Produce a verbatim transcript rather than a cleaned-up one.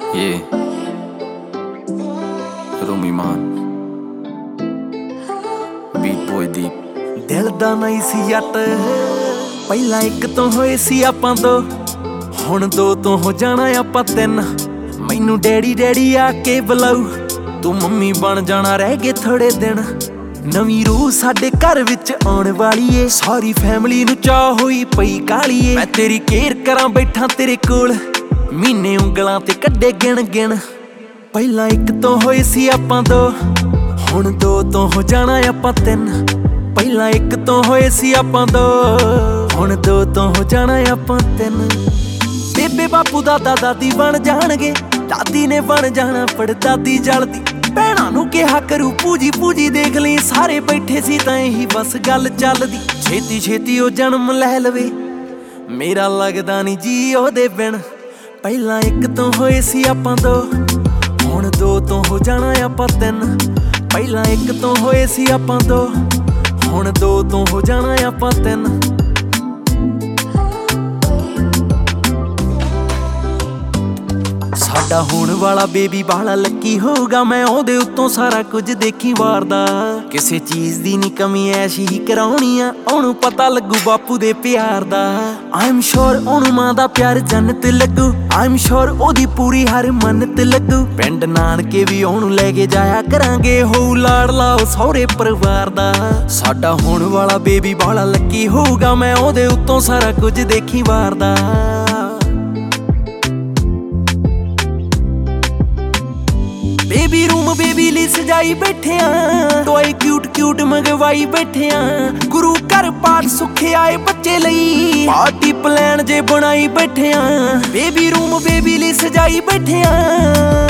Yeah, Rumi Man, Beat Boy Deep। ਦਿਲ ਦਾ ਨਹੀਂ ਸੀ ਜੱਟ ਪਹਿਲਾਂ ਇੱਕ ਤੋਂ ਹੋਏ ਸੀ ਆਪਾਂ ਦੋ, ਹੁਣ ਦੋ ਤੋਂ ਹੋ ਜਾਣਾ ਆਪਾਂ ਤਿੰਨ। ਮੈਨੂੰ ਡੈਡੀ ਡੈਡੀ ਆ ਕੇ ਬੁਲਾਊ, ਤੂੰ ਮੰਮੀ ਬਣ ਜਾਣਾ ਰਹਿ ਗਏ ਥੋੜੇ ਦਿਨ। ਨਵੀਂ ਰੂਹ ਸਾਡੇ ਘਰ ਵਿੱਚ ਆਉਣ ਵਾਲੀ ਏ, ਸਾਰੀ ਫੈਮਿਲੀ ਨੂੰ ਚਾਹ ਹੋਈ ਪਈ ਕਾਲੀ ਏ। ਮੈਂ ਤੇਰੀ ਕੇਅਰ ਕਰਾਂ ਬੈਠਾ ਤੇਰੇ ਕੋਲ, ਮਹੀਨੇ ਉਂਗਲਾਂ ਤੇ ਕੱਢੇ ਗਿਣ ਗਿਣ। ਪਹਿਲਾਂ ਇੱਕ ਤੋਂ ਹੋਏ ਸੀ ਆਪਾਂ ਦੋ, ਹੁਣ ਦੋ ਤੋਂ ਹੋ ਜਾਣਾ ਆਪਾਂ ਤਿੰਨ। ਪਹਿਲਾਂ ਇੱਕ ਤੋਂ ਹੋਏ ਸੀ ਆਪਾਂ ਦੋ, ਹੁਣ ਦੋ ਤੋਂ ਹੋ ਜਾਣਾ ਆਪਾਂ ਤਿੰਨ। ਬੇਬੇ ਬਾਪੂ ਦਾਦਾ ਦਾਦੀ ਬਣ ਜਾਣਗੇ, ਦਾਦੀ ਨੇ ਬਣ ਜਾਣਾ ਪੜਦਾਦੀ ਜਲਦੀ। ਭੈਣਾਂ ਨੂੰ ਕਿਹਾ ਕਰੂ ਪੂਜੀ ਪੂਜੀ, ਦੇਖ ਲਈ ਸਾਰੇ ਬੈਠੇ ਸੀ ਤਾਂ ਇਹੀ ਬਸ ਗੱਲ ਚੱਲਦੀ। ਛੇਤੀ ਛੇਤੀ ਉਹ ਜਨਮ ਲੈ ਲਵੇ, ਮੇਰਾ ਲੱਗਦਾ ਨਹੀਂ ਜੀ ਉਹਦੇ ਬਿਨ। ਪਹਿਲਾਂ ਇੱਕ ਤੋਂ ਹੋਏ ਸੀ ਆਪਾਂ ਦੋ, ਹੁਣ ਦੋ ਤੋਂ ਹੋ ਜਾਣਾ ਆਪਾਂ ਤਿੰਨ। ਪਹਿਲਾਂ ਇੱਕ ਤੋਂ ਹੋਏ ਸੀ ਆਪਾਂ ਦੋ, ਹੁਣ ਦੋ ਤੋਂ ਹੋ ਜਾਣਾ ਆਪਾਂ ਤਿੰਨ। ਸਾਡਾ ਹੋਣ ਵਾਲਾ ਬੇਬੀ ਬਾਲਾ ਲੱਕੀ ਹੋਊਗਾ, ਮੈਂ ਉਹਦੇ ਉੱਤੋਂ ਸਾਰਾ ਕੁਝ ਦੇਖੀ ਵਾਰਦਾ। ਕਿਸੇ ਚੀਜ਼ ਦੀ ਨੀ ਕਮੀ ਐਸ਼ ਹੀ ਕਰਾਉਣੀ ਆ, ਉਹਨੂੰ ਪਤਾ ਲੱਗੂ ਬਾਪੂ ਦੇ ਪਿਆਰ ਦਾ। ਆਈਮ ਸ਼ੋਰ ਉਹਨੂੰ ਮਾਂ ਦਾ ਪਿਆਰ ਜੰਨਤ ਲੱਗੂ, ਆਈਮ ਸ਼ੋਰ ਉਹਦੀ ਪੂਰੀ ਹਰ ਮੰਨਤ ਲੱਗੂ। ਪਿੰਡ ਨਾਨਕੇ ਵੀ ਉਹਨੂੰ ਲੈ ਕੇ ਜਾਇਆ ਕਰਾਂਗੇ, ਹੋਊ ਲਾੜਲਾ ਉਹ ਸਹੁਰੇ ਪਰਿਵਾਰ ਦਾ। ਸਾਡਾ ਹੋਣ ਵਾਲਾ ਬੇਬੀ ਬਾਲਾ ਲੱਕੀ ਹੋਊਗਾ, ਮੈਂ ਉਹਦੇ ਉੱਤੋਂ ਸਾਰਾ ਕੁਝ ਦੇਖੀ ਵਾਰਦਾ। ਬੇਬੀ ਰੂਮ ਬੇਬੀ ਲਈ ਸਜਾਈ ਬੈਠਿਆਂ, ਟੋਏ ਕਿਊਟ ਕਿਊਟ ਮੰਗਵਾਈ ਬੈਠਿਆਂ। ਗੁਰੂ ਘਰ ਪਾਠ ਸੁੱਖੇ ਆਏ ਬੱਚੇ ਲਈ, ਪਾਰਟੀ ਪਲਾਨ ਜੇ ਬਣਾਈ ਬੈਠਿਆਂ। ਬੇਬੀ ਰੂਮ ਬੇਬੀ ਲਈ ਸਜਾਈ ਬੈਠਿਆਂ।